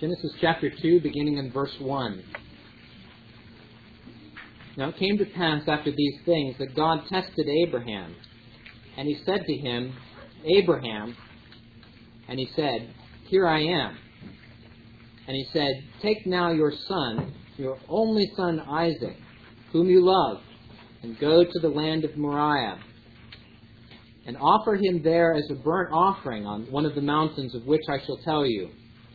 Genesis chapter 2, beginning in verse 1. Now it came to pass after these things that God tested Abraham. And he said to him, Abraham. And he said, Here I am. And he said, Take now your son, your only son Isaac, whom you love, and go to the land of Moriah, and offer him there as a burnt offering on one of the mountains of which I shall tell you.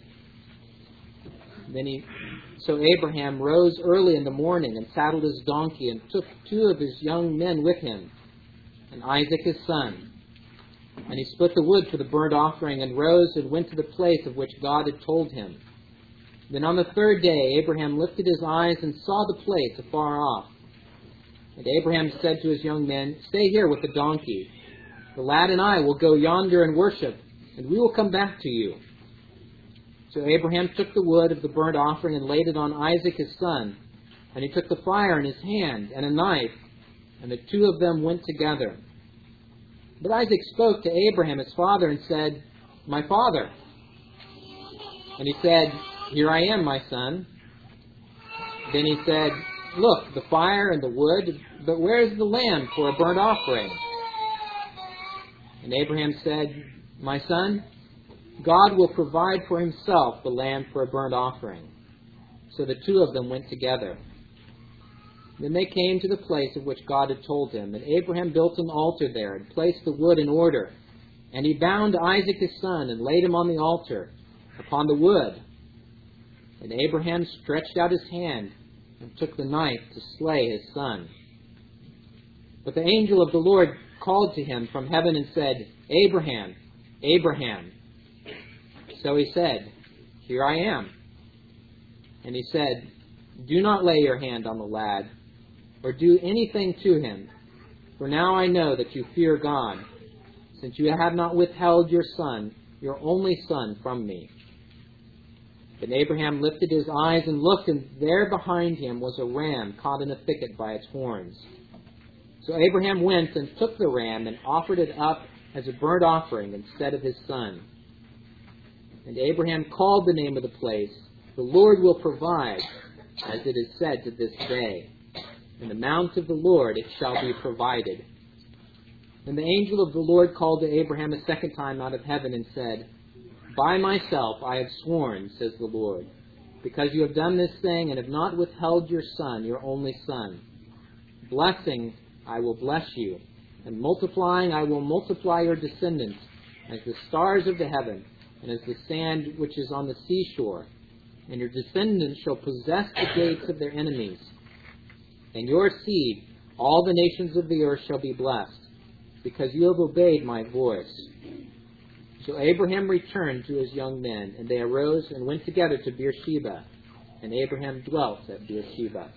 So Abraham rose early in the morning and saddled his donkey and took 2 of his young men with him, and Isaac his son. And he split the wood for the burnt offering and rose and went to the place of which God had told him. Then on the 3rd day Abraham lifted his eyes and saw the place afar off. And Abraham said to his young men, Stay here with the donkey. The lad and I will go yonder and worship, and we will come back to you. So Abraham took the wood of the burnt offering and laid it on Isaac his son. And he took the fire in his hand and a knife, and the 2 of them went together. But Isaac spoke to Abraham his father and said, My father. And he said, Here I am, my son. Then he said, Look, the fire and the wood, but where is the lamb for a burnt offering? And Abraham said, My son, God will provide for himself the lamb for a burnt offering. So the 2 of them went together. Then they came to the place of which God had told him, and Abraham built an altar there and placed the wood in order. And he bound Isaac his son and laid him on the altar upon the wood. And Abraham stretched out his hand and took the knife to slay his son. But the angel of the Lord called to him from heaven and said, Abraham, Abraham. So he said, Here I am. And he said, Do not lay your hand on the lad, or do anything to him, for now I know that you fear God, since you have not withheld your son, your only son, from me. Then Abraham lifted his eyes and looked, and there behind him was a ram caught in a thicket by its horns. So Abraham went and took the ram and offered it up as a burnt offering instead of his son. And Abraham called the name of the place, The Lord will provide, as it is said to this day. In the mount of the Lord it shall be provided. And the angel of the Lord called to Abraham a second time out of heaven and said, By myself I have sworn, says the Lord, because you have done this thing and have not withheld your son, your only son. Blessing I will bless you, and multiplying I will multiply your descendants as the stars of the heaven, and as the sand which is on the seashore. And your descendants shall possess the gates of their enemies. And your seed, all the nations of the earth shall be blessed, because you have obeyed my voice. So Abraham returned to his young men, and they arose and went together to Beersheba. And Abraham dwelt at Beersheba.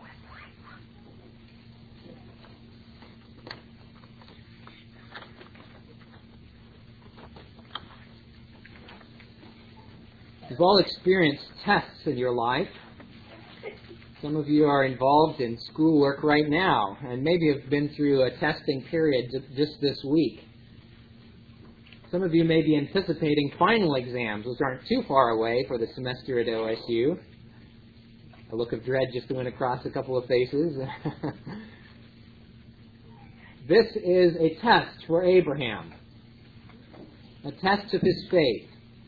You've all experienced tests in your life. Some of you are involved in schoolwork right now, and maybe have been through a testing period just this week. Some of you may be anticipating final exams, which aren't too far away for the semester at OSU. A look of dread just went across a couple of faces. This is a test for Abraham, a test of his faith.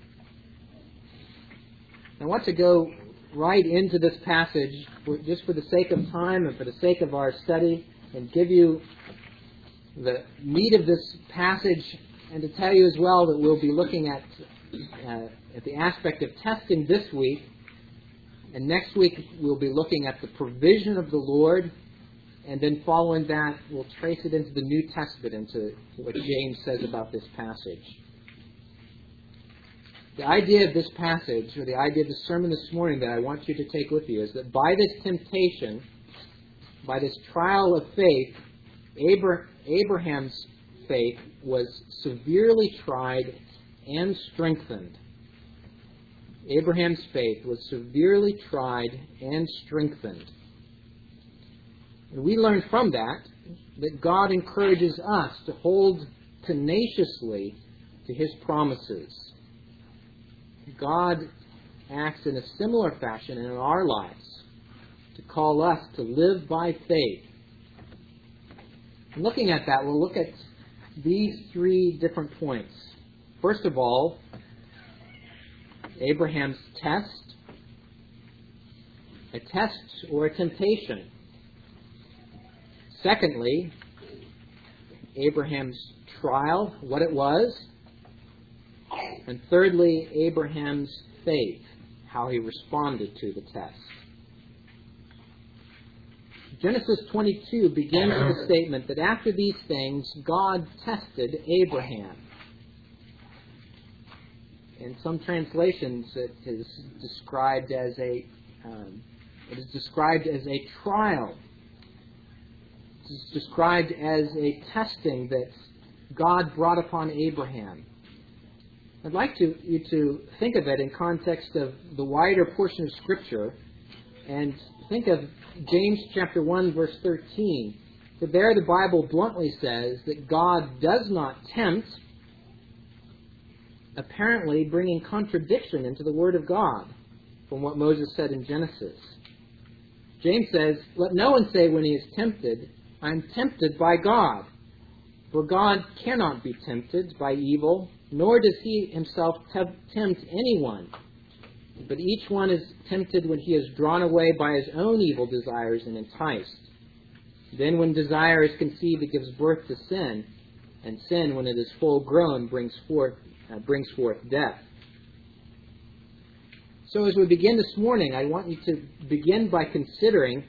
I want to go right into this passage just for the sake of time and for the sake of our study, and give you the meat of this passage, and to tell you as well that we'll be looking at the aspect of testing this week, and next week we'll be looking at the provision of the Lord, and then following that we'll trace it into the New Testament, into what James says about this passage. The idea of this passage, or the idea of the sermon this morning that I want you to take with you, is that by this temptation, by this trial of faith, Abraham's faith was severely tried and strengthened. Abraham's faith was severely tried and strengthened. And we learn from that God encourages us to hold tenaciously to His promises. God acts in a similar fashion in our lives, to call us to live by faith. And looking at that, we'll look at these three different points. First of all, Abraham's test, a test or a temptation. Secondly, Abraham's trial, what it was. And thirdly, Abraham's faith, how he responded to the test. Genesis 22 begins with a statement that after these things, God tested Abraham. In some translations, it is described as a trial. It is described as a testing that God brought upon Abraham. I'd like you to think of it in context of the wider portion of Scripture, and think of James chapter 1, verse 13. For there the Bible bluntly says that God does not tempt, apparently bringing contradiction into the Word of God from what Moses said in Genesis. James says, "Let no one say when he is tempted, I am tempted by God. For God cannot be tempted by evil, nor does he himself tempt anyone. But each one is tempted when he is drawn away by his own evil desires and enticed. Then when desire is conceived, it gives birth to sin, and sin, when it is full grown, brings forth death." So as we begin this morning, I want you to begin by considering,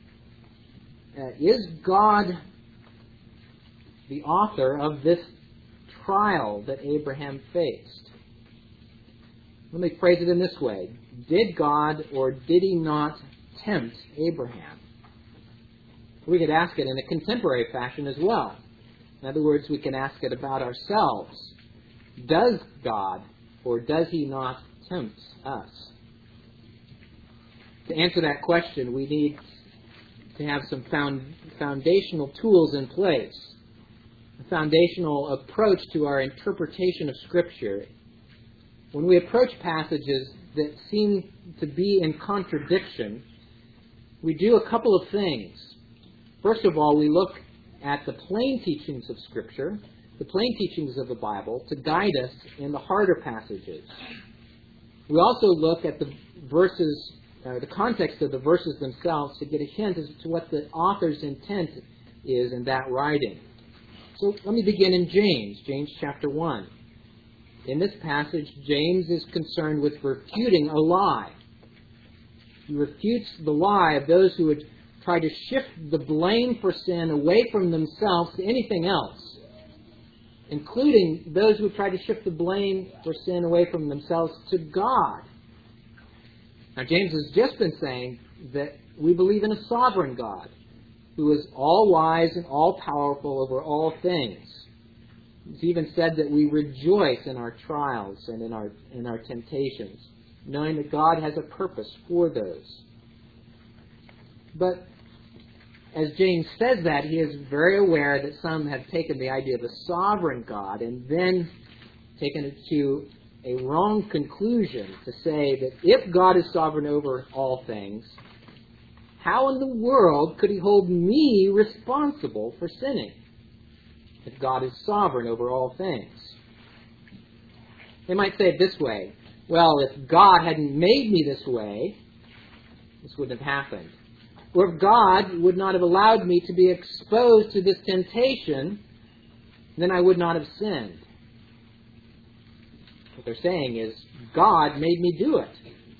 is God the author of this trial that Abraham faced? Let me phrase it in this way. Did God or did he not tempt Abraham? We could ask it in a contemporary fashion as well. In other words, we can ask it about ourselves. Does God or does he not tempt us? To answer that question, we need to have some foundational tools in place. A foundational approach to our interpretation of Scripture. When we approach passages that seem to be in contradiction, we do a couple of things. First of all, we look at the plain teachings of Scripture, the plain teachings of the Bible, to guide us in the harder passages. We also look at the verses, the context of the verses themselves, to get a hint as to what the author's intent is in that writing. So let me begin in James chapter 1. In this passage, James is concerned with refuting a lie. He refutes the lie of those who would try to shift the blame for sin away from themselves to anything else, including those who try to shift the blame for sin away from themselves to God. Now, James has just been saying that we believe in a sovereign God who is all-wise and all-powerful over all things. He's even said that we rejoice in our trials and in our temptations, knowing that God has a purpose for those. But as James says that, he is very aware that some have taken the idea of a sovereign God and then taken it to a wrong conclusion to say that if God is sovereign over all things, how in the world could he hold me responsible for sinning if God is sovereign over all things? They might say it this way: well, if God hadn't made me this way, this wouldn't have happened. Or if God would not have allowed me to be exposed to this temptation, then I would not have sinned. What they're saying is, God made me do it.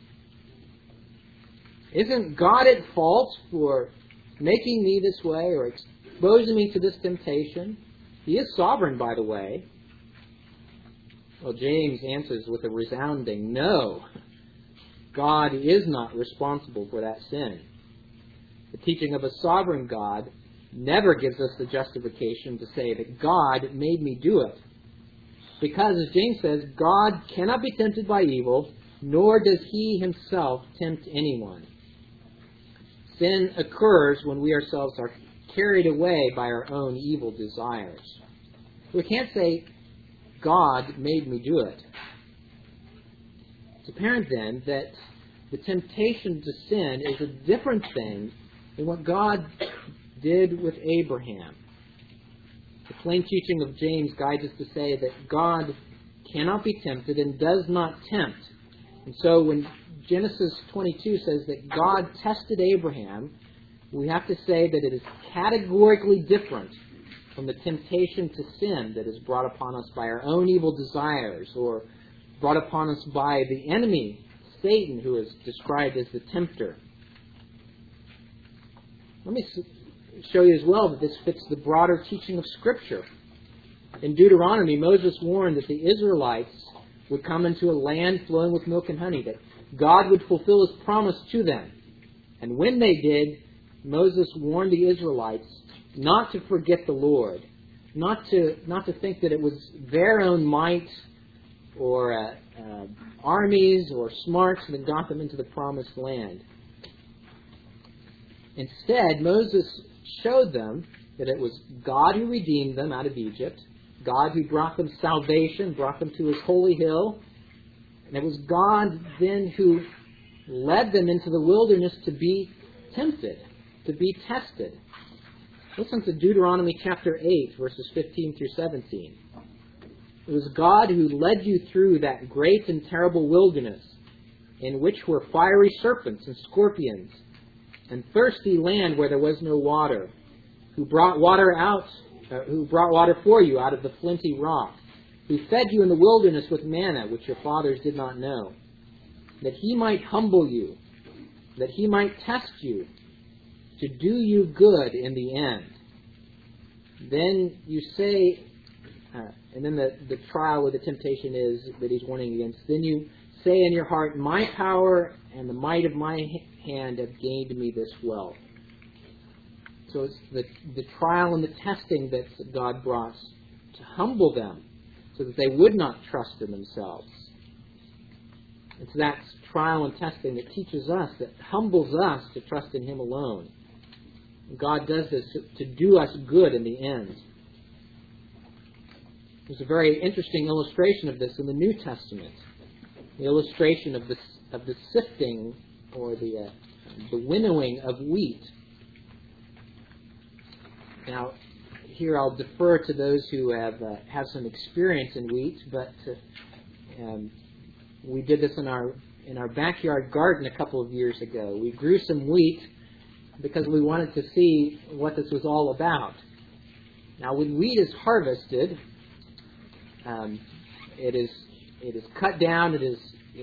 Isn't God at fault for making me this way or exposing me to this temptation? He is sovereign, by the way. Well, James answers with a resounding no. God is not responsible for that sin. The teaching of a sovereign God never gives us the justification to say that God made me do it. Because, as James says, God cannot be tempted by evil, nor does he himself tempt anyone. Sin occurs when we ourselves are carried away by our own evil desires. We can't say, God made me do it. It's apparent then that the temptation to sin is a different thing than what God did with Abraham. The plain teaching of James guides us to say that God cannot be tempted and does not tempt. And so when Genesis 22 says that God tested Abraham, we have to say that it is categorically different from the temptation to sin that is brought upon us by our own evil desires or brought upon us by the enemy, Satan, who is described as the tempter. Let me show you as well that this fits the broader teaching of Scripture. In Deuteronomy, Moses warned that the Israelites would come into a land flowing with milk and honey, that God would fulfill His promise to them. And when they did, Moses warned the Israelites not to forget the Lord, not to think that it was their own might or armies or smarts that got them into the promised land. Instead, Moses showed them that it was God who redeemed them out of Egypt, God who brought them salvation, brought them to His holy hill, and it was God then who led them into the wilderness to be tempted, to be tested. Listen to Deuteronomy chapter 8, verses 15 through 17. It was God who led you through that great and terrible wilderness, in which were fiery serpents and scorpions, and thirsty land where there was no water, who brought water for you out of the flinty rock, who fed you in the wilderness with manna, which your fathers did not know, that He might humble you, that He might test you, to do you good in the end. Then you say, and then the trial or the temptation is that he's warning against, then you say in your heart, my power and the might of my hand have gained me this wealth. So it's the trial and the testing that God brought to humble them so that they would not trust in themselves. It's that trial and testing that teaches us, that humbles us to trust in Him alone. God does this to do us good in the end. There's a very interesting illustration of this in the New Testament. The illustration of the sifting or the winnowing of wheat. Now, here I'll defer to those who have some experience in wheat, but we did this in our backyard garden a couple of years ago. We grew some wheat because we wanted to see what this was all about. Now, when wheat is harvested, it is cut down. It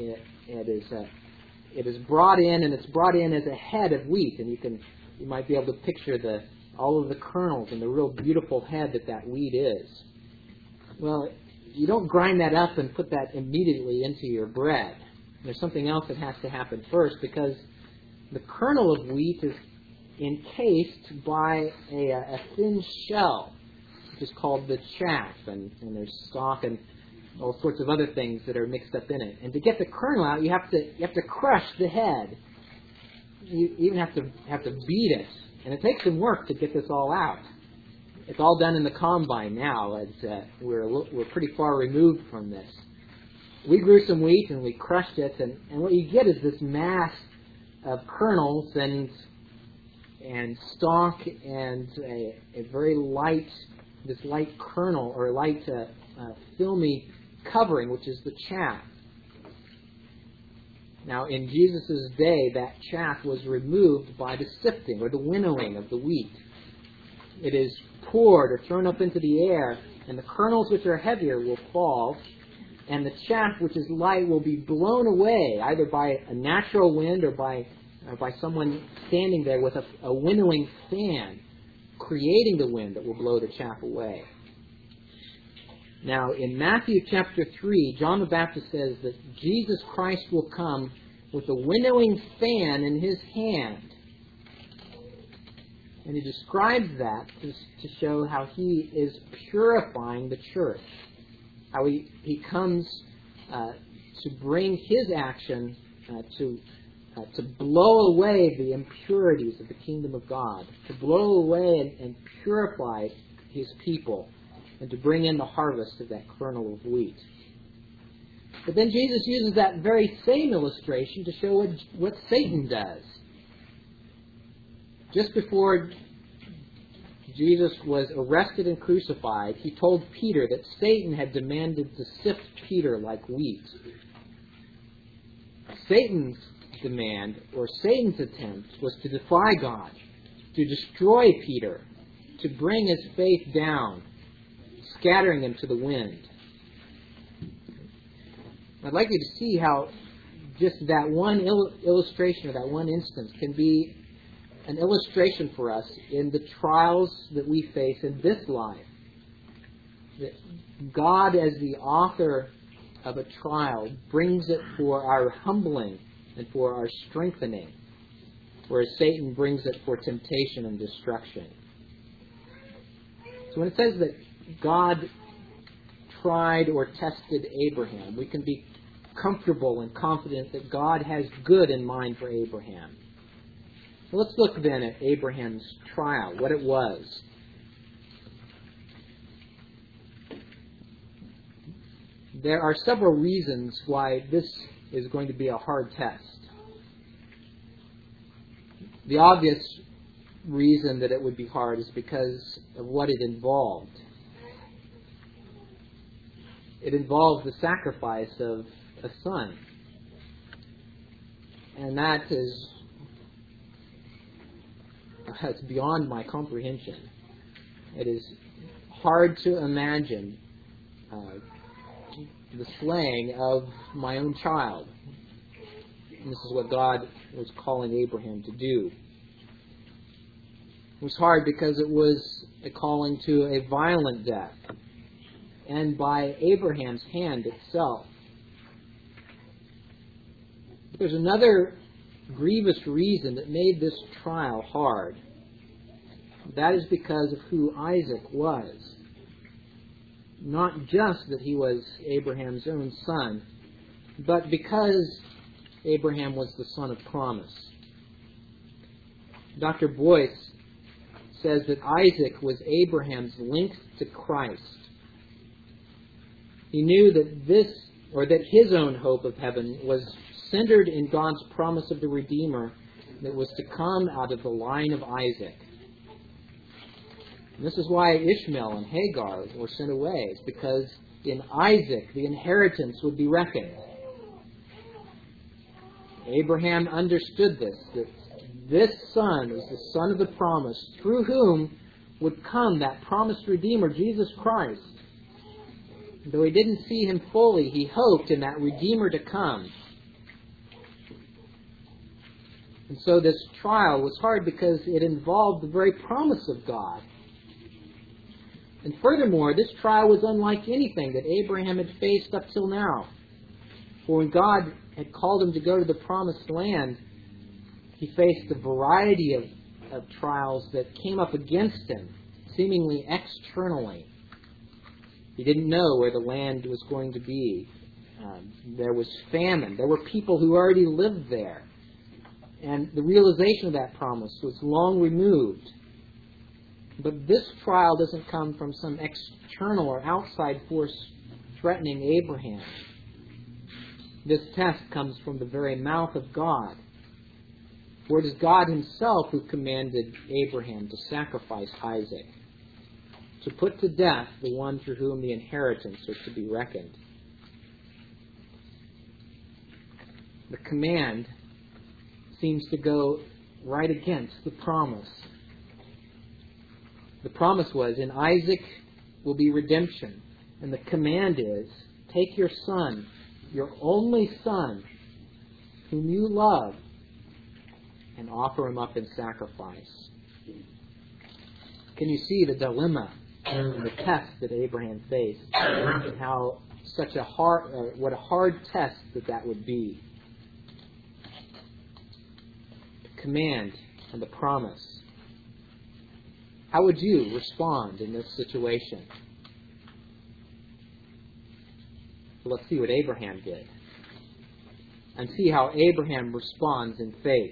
is brought in, and it's brought in as a head of wheat, and you might be able to picture all of the kernels and the real beautiful head that wheat is. Well, you don't grind that up and put that immediately into your bread. There's something else that has to happen first, because the kernel of wheat is encased by a thin shell, which is called the chaff, and there's stalk and all sorts of other things that are mixed up in it. And to get the kernel out, you have to crush the head. You even have to beat it, and it takes some work to get this all out. It's all done in the combine now, as we're pretty far removed from this. We grew some wheat and we crushed it, and what you get is this mass of kernels and stalk and a very light kernel or light filmy covering, which is the chaff. Now, in Jesus' day, that chaff was removed by the sifting or the winnowing of the wheat. It is poured or thrown up into the air, and the kernels which are heavier will fall, and the chaff which is light will be blown away, either by a natural wind or by someone standing there with a winnowing fan, creating the wind that will blow the chaff away. Now, in Matthew chapter 3, John the Baptist says that Jesus Christ will come with a winnowing fan in His hand. And he describes that to show how He is purifying the church. How He comes to bring His action to blow away the impurities of the kingdom of God, to blow away and purify His people, and to bring in the harvest of that kernel of wheat. But then Jesus uses that very same illustration to show what Satan does. Just before Jesus was arrested and crucified, he told Peter that Satan had demanded to sift Peter like wheat. Satan's demand, or Satan's attempt, was to defy God, to destroy Peter, to bring his faith down, scattering him to the wind. I'd like you to see how just that one illustration, or that one instance, can be an illustration for us in the trials that we face in this life. That God, as the author of a trial, brings it for our humbling and for our strengthening, whereas Satan brings it for temptation and destruction. So when it says that God tried or tested Abraham, we can be comfortable and confident that God has good in mind for Abraham. So let's look then at Abraham's trial, what it was. There are several reasons why this is going to be a hard test. The obvious reason that it would be hard is because of what it involved. It involved the sacrifice of a son. And that is it's beyond my comprehension. It is hard to imagine the slaying of my own child. And this is what God was calling Abraham to do. It was hard because it was a calling to a violent death, and by Abraham's hand itself. But there's another grievous reason that made this trial hard. That is because of who Isaac was. Not just that he was Abraham's own son, but because Abraham was the son of promise. Dr. Boyce says that Isaac was Abraham's link to Christ. He knew that his own hope of heaven was centered in God's promise of the Redeemer that was to come out of the line of Isaac. And this is why Ishmael and Hagar were sent away. It's because in Isaac the inheritance would be reckoned. Abraham understood this, that this son is the son of the promise, through whom would come that promised Redeemer, Jesus Christ. Though he didn't see him fully, he hoped in that Redeemer to come. And so this trial was hard because it involved the very promise of God. And furthermore, this trial was unlike anything that Abraham had faced up till now. For when God had called him to go to the promised land, he faced a variety of trials that came up against him, seemingly externally. He didn't know where the land was going to be. There was famine. There were people who already lived there. And the realization of that promise was long removed. But this trial doesn't come from some external or outside force threatening Abraham. This test comes from the very mouth of God. For it is God himself who commanded Abraham to sacrifice Isaac, to put to death the one through whom the inheritance was to be reckoned. The command seems to go right against the promise. The promise was, in Isaac will be redemption. And the command is, take your son, your only son, whom you love, and offer him up in sacrifice. Can you see the dilemma and the test that Abraham faced? And how what a hard test that would be. The command and the promise. How would you respond in this situation? Well, let's see what Abraham did. And see how Abraham responds in faith.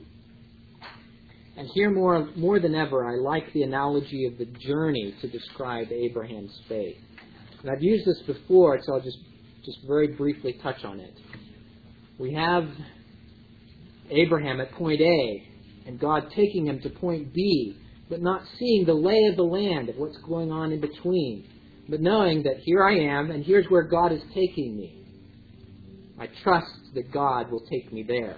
And here more than ever, I like the analogy of the journey to describe Abraham's faith. And I've used this before, so I'll just just very briefly touch on it. We have Abraham at point A, and God taking him to point B, but not seeing the lay of the land of what's going on in between, but knowing that here I am, and here's where God is taking me. I trust that God will take me there.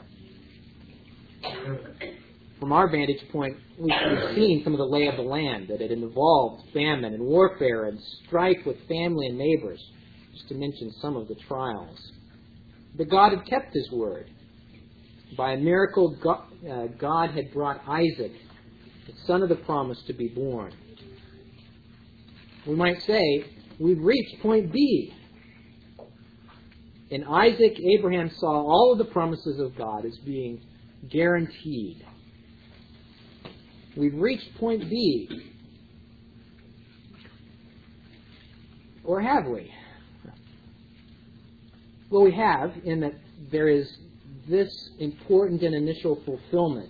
From our vantage point, we've seen some of the lay of the land, that it involved famine and warfare and strife with family and neighbors, just to mention some of the trials. But God had kept His word. By a miracle, God had brought Isaac, the son of the promise, to be born. We might say, we've reached point B. In Isaac, Abraham saw all of the promises of God as being guaranteed. We've reached point B. Or have we? Well, we have, in that there is this important and initial fulfillment.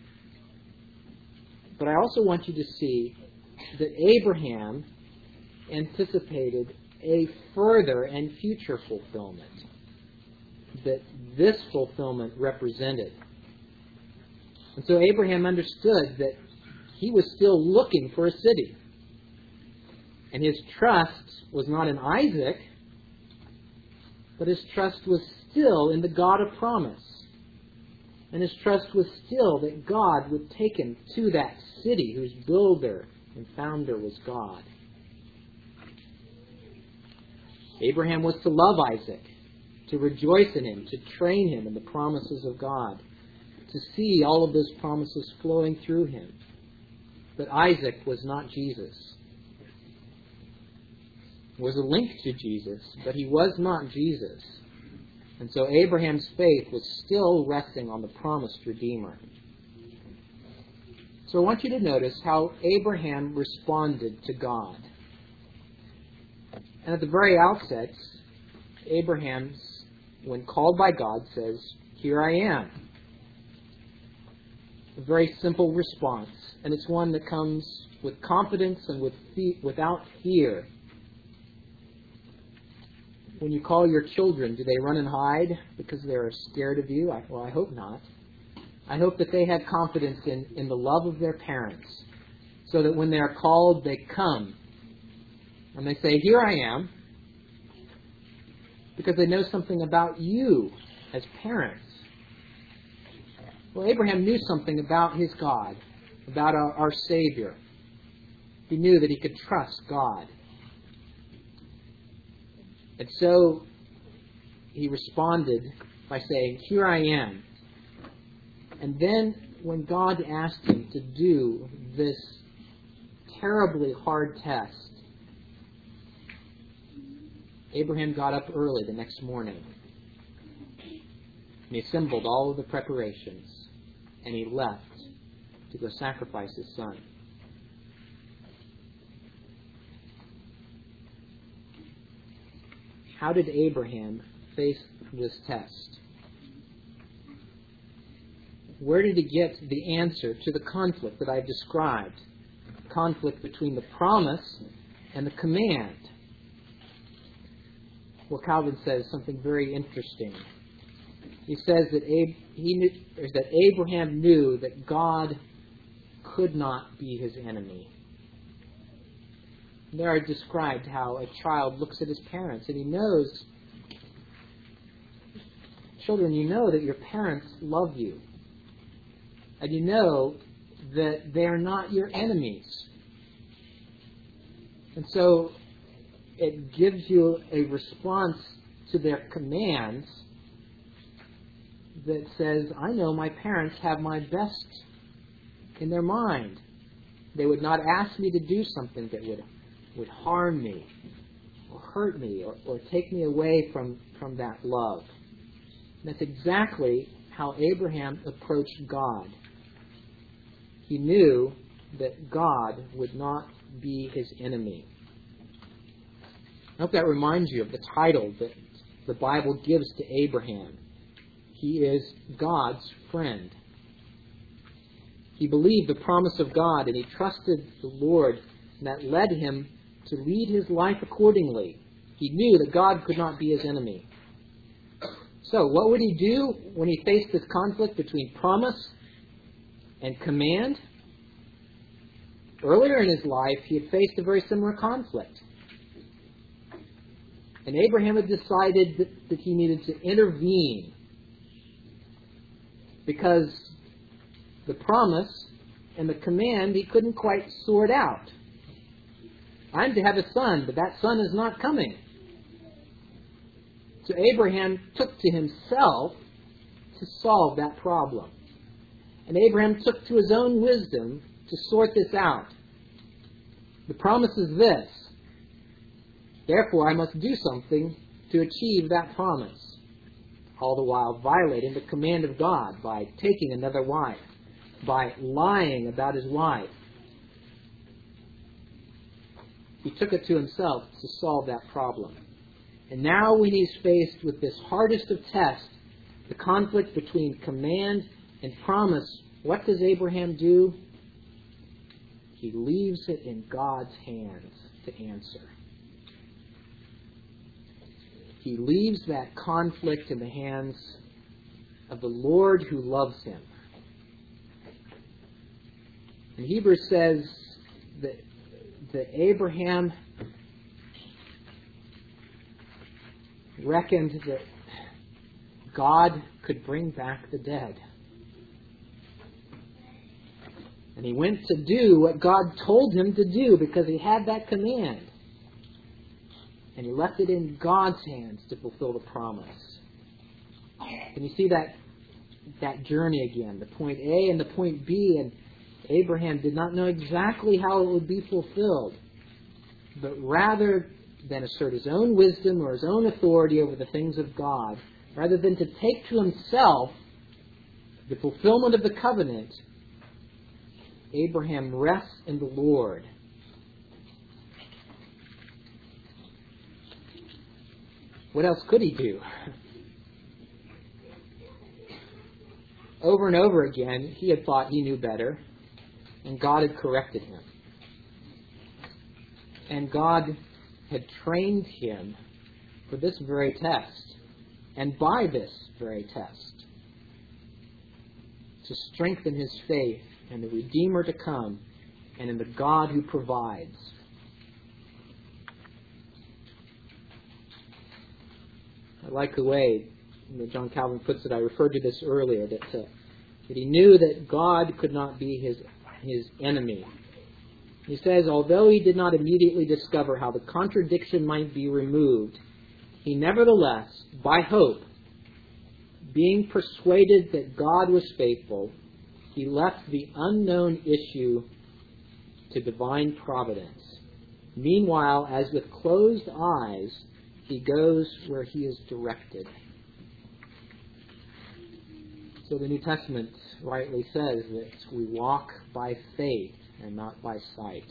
But I also want you to see that Abraham anticipated a further and future fulfillment that this fulfillment represented. And so Abraham understood that he was still looking for a city. And his trust was not in Isaac, but his trust was still in the God of promise. And his trust was still that God would take him to that city whose builder and founder was God. Abraham was to love Isaac, to rejoice in him, to train him in the promises of God, to see all of those promises flowing through him. But Isaac was not Jesus. He was a link to Jesus, but he was not Jesus. And so Abraham's faith was still resting on the promised Redeemer. So I want you to notice how Abraham responded to God. And at the very outset, Abraham, when called by God, says, "Here I am." A very simple response, and it's one that comes with confidence and without fear. When you call your children, do they run and hide because they're scared of you? Well, I hope not. I hope that they have confidence in the love of their parents, so that when they are called, they come. And they say, "Here I am," because they know something about you as parents. Well, Abraham knew something about his God, about our Savior. He knew that he could trust God. And so he responded by saying, "Here I am." And then when God asked him to do this terribly hard test, Abraham got up early the next morning. And he assembled all of the preparations. And he left to go sacrifice his son. How did Abraham face this test? Where did he get the answer to the conflict that I've described? The conflict between the promise and the command. Well, Calvin says something very interesting. He says that Abraham knew that God could not be his enemy. There I described how a child looks at his parents and he knows, children, you know that your parents love you. And you know that they are not your enemies. And so it gives you a response to their commands that says, I know my parents have my best in their mind. They would not ask me to do something that would harm me or hurt me or take me away from that love. And that's exactly how Abraham approached God. He knew that God would not be his enemy. I hope that reminds you of the title that the Bible gives to Abraham. He is God's friend. He believed the promise of God and he trusted the Lord, and that led him to lead his life accordingly, He knew that God could not be his enemy. So what would he do when he faced this conflict between promise and command? Earlier in his life, he had faced a very similar conflict. And Abraham had decided that he needed to intervene because the promise and the command he couldn't quite sort out. I'm to have a son, but that son is not coming. So Abraham took to himself to solve that problem. And Abraham took to his own wisdom to sort this out. The promise is this. Therefore, I must do something to achieve that promise. All the while violating the command of God by taking another wife, by lying about his wife. He took it to himself to solve that problem. And now when he's faced with this hardest of tests, the conflict between command and promise, what does Abraham do? He leaves it in God's hands to answer. He leaves that conflict in the hands of the Lord who loves him. And Hebrews says that Abraham reckoned that God could bring back the dead. And he went to do what God told him to do because he had that command. And he left it in God's hands to fulfill the promise. Can you see that journey again? The point A and the point B. And Abraham did not know exactly how it would be fulfilled. But rather than assert his own wisdom or his own authority over the things of God, rather than to take to himself the fulfillment of the covenant, Abraham rests in the Lord. What else could he do? Over and over again, he had thought he knew better, and God had corrected him. And God had trained him for this very test, and by this very test, to strengthen his faith in the Redeemer to come and in the God who provides. I like the way that John Calvin puts it. I referred to this earlier, that he knew that God could not be his enemy. He says, although he did not immediately discover how the contradiction might be removed, he nevertheless, by hope, being persuaded that God was faithful, he left the unknown issue to divine providence. Meanwhile, as with closed eyes, he goes where he is directed. So the New Testament rightly says that we walk by faith and not by sight.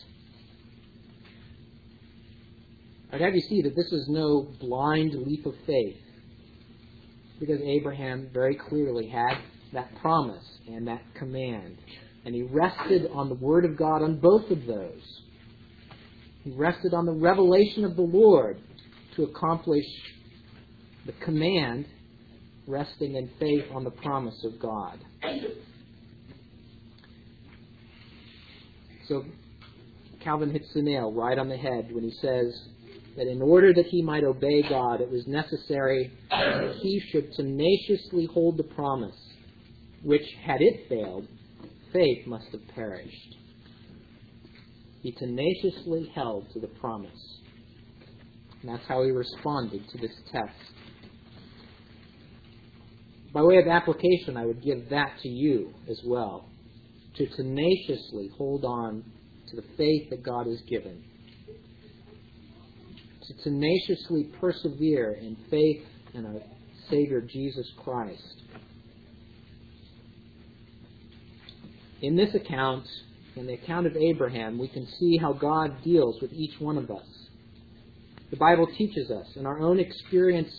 I'd have you see that this is no blind leap of faith, because Abraham very clearly had that promise and that command, and he rested on the Word of God on both of those. He rested on the revelation of the Lord to accomplish the command, resting in faith on the promise of God. So Calvin hits the nail right on the head when he says that in order that he might obey God, it was necessary that he should tenaciously hold the promise, which, had it failed, faith must have perished. He tenaciously held to the promise. And that's how he responded to this test. By way of application, I would give that to you as well. To tenaciously hold on to the faith that God has given. To tenaciously persevere in faith in our Savior Jesus Christ. In this account, in the account of Abraham, we can see how God deals with each one of us. The Bible teaches us, and our own experience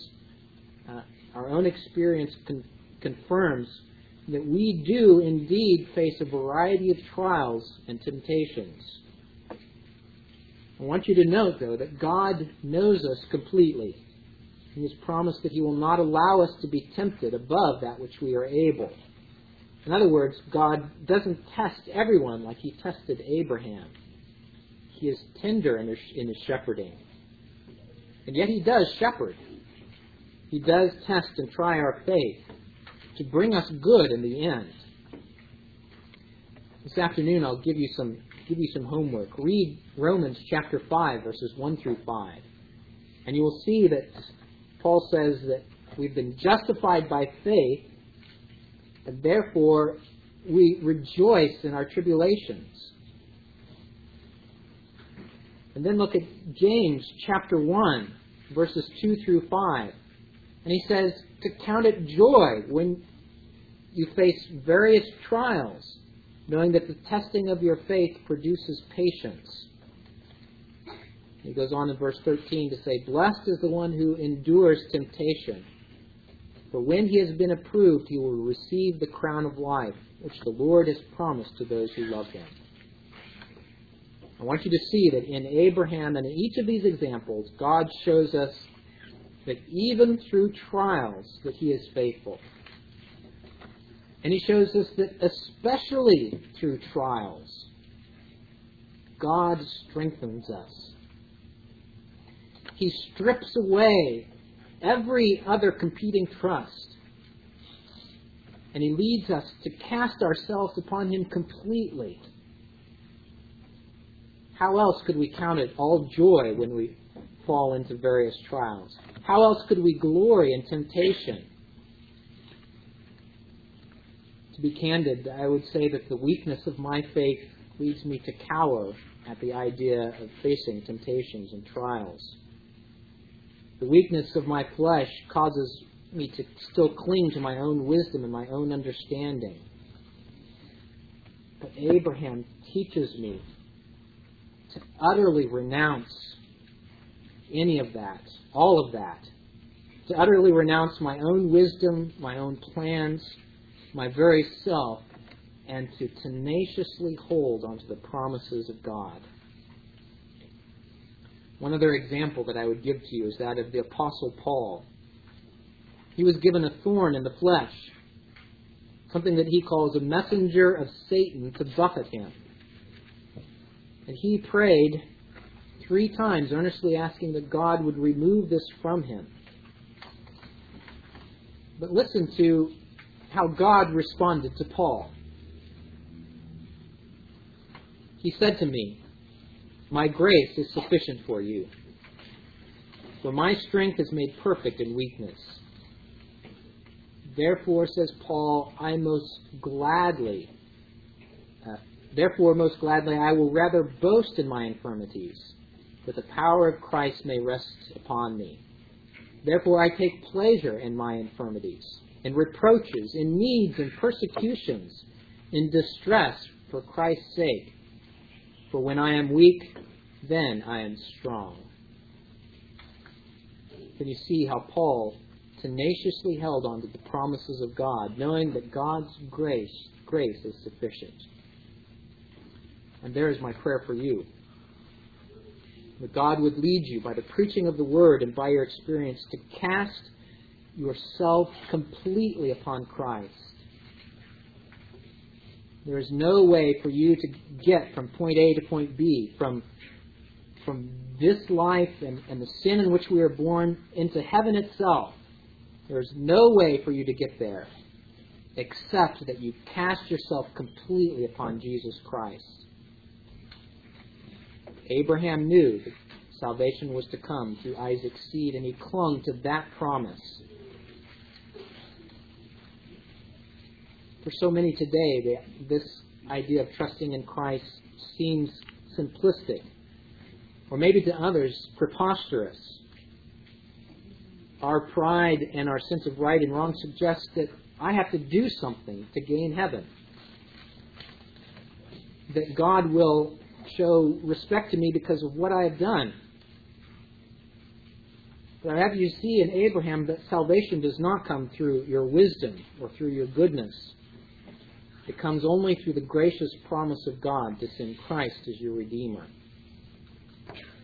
confirms that we do indeed face a variety of trials and temptations. I want you to note, though, that God knows us completely. He has promised that He will not allow us to be tempted above that which we are able. In other words, God doesn't test everyone like He tested Abraham. He is tender in His shepherding. And yet He does shepherd. He does test and try our faith to bring us good in the end. This afternoon I'll give you some homework. Read Romans chapter 5, verses 1 through 5. And you will see that Paul says that we've been justified by faith, and therefore we rejoice in our tribulations. And then look at James chapter 1, verses 2 through 5. And he says to count it joy when you face various trials, knowing that the testing of your faith produces patience. He goes on in verse 13 to say, blessed is the one who endures temptation, for when he has been approved, he will receive the crown of life, which the Lord has promised to those who love Him. I want you to see that in Abraham and in each of these examples, God shows us that even through trials that He is faithful. And He shows us that especially through trials, God strengthens us. He strips away every other competing trust. And He leads us to cast ourselves upon Him completely. How else could we count it all joy when we fall into various trials? How else could we glory in temptation? To be candid, I would say that the weakness of my faith leads me to cower at the idea of facing temptations and trials. The weakness of my flesh causes me to still cling to my own wisdom and my own understanding. But Abraham teaches me to utterly renounce any of that, all of that. To utterly renounce my own wisdom, my own plans, my very self, and to tenaciously hold onto the promises of God. One other example that I would give to you is that of the Apostle Paul. He was given a thorn in the flesh, something that he calls a messenger of Satan to buffet him. And he prayed 3 times, earnestly asking that God would remove this from him. But listen to how God responded to Paul. He said to me, my grace is sufficient for you, for my strength is made perfect in weakness. Therefore, says Paul, most gladly I will rather boast in my infirmities, that the power of Christ may rest upon me. Therefore I take pleasure in my infirmities, in reproaches, in needs, in persecutions, in distress for Christ's sake. For when I am weak, then I am strong. Can you see how Paul tenaciously held on to the promises of God, knowing that God's grace is sufficient? And there is my prayer for you. That God would lead you by the preaching of the Word and by your experience to cast yourself completely upon Christ. There is no way for you to get from point A to point B, from this life and the sin in which we are born into heaven itself. There is no way for you to get there except that you cast yourself completely upon Jesus Christ. Abraham knew that salvation was to come through Isaac's seed, and he clung to that promise. For so many today, this idea of trusting in Christ seems simplistic, or maybe to others, preposterous. Our pride and our sense of right and wrong suggest that I have to do something to gain heaven. That God will show respect to me because of what I have done. But I have you see in Abraham that salvation does not come through your wisdom or through your goodness. It comes only through the gracious promise of God to send Christ as your Redeemer.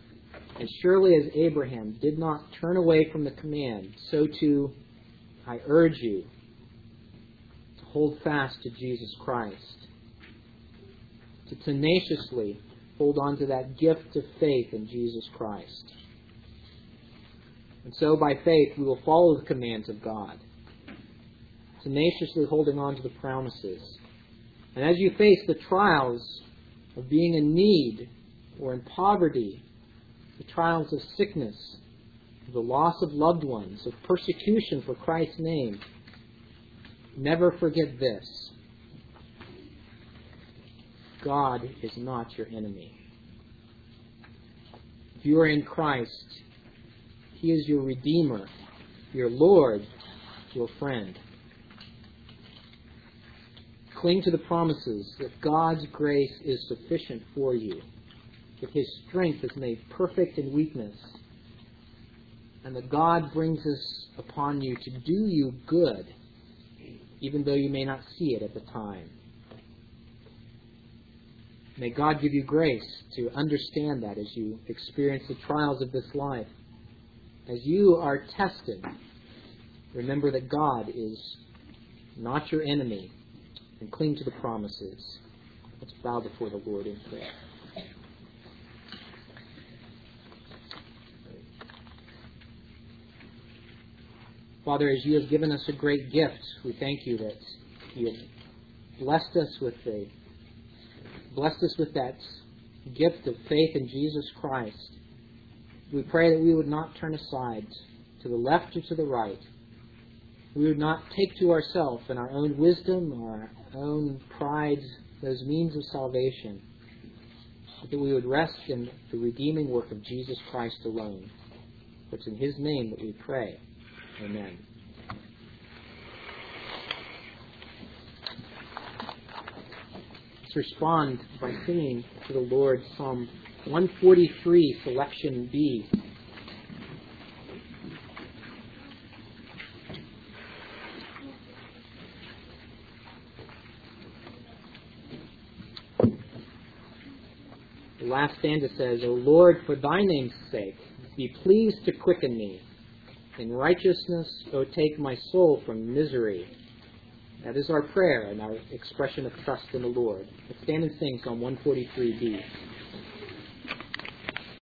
And surely as Abraham did not turn away from the command, so too I urge you to hold fast to Jesus Christ, to tenaciously hold on to that gift of faith in Jesus Christ. And so by faith we will follow the commands of God, tenaciously holding on to the promises. And as you face the trials of being in need or in poverty, the trials of sickness, the loss of loved ones, of persecution for Christ's name, never forget this: God is not your enemy. If you are in Christ, He is your Redeemer, your Lord, your friend. Cling to the promises that God's grace is sufficient for you, that His strength is made perfect in weakness, and that God brings this upon you to do you good, even though you may not see it at the time. May God give you grace to understand that as you experience the trials of this life. As you are tested, remember that God is not your enemy, and cling to the promises. Let's bow before the Lord in prayer. Father, as you have given us a great gift, we thank you that you have blessed us with that gift of faith in Jesus Christ. We pray that we would not turn aside to the left or to the right. We would not take to ourselves in our own wisdom or our own pride those means of salvation, but that we would rest in the redeeming work of Jesus Christ alone. It's in His name that we pray. Amen. Let's respond by singing to the Lord Psalm 143, selection B. The last stanza says, O Lord, for Thy name's sake, be pleased to quicken me. In righteousness, O take my soul from misery. That is our prayer and our expression of trust in the Lord. Let's stand and sing Psalm 143b.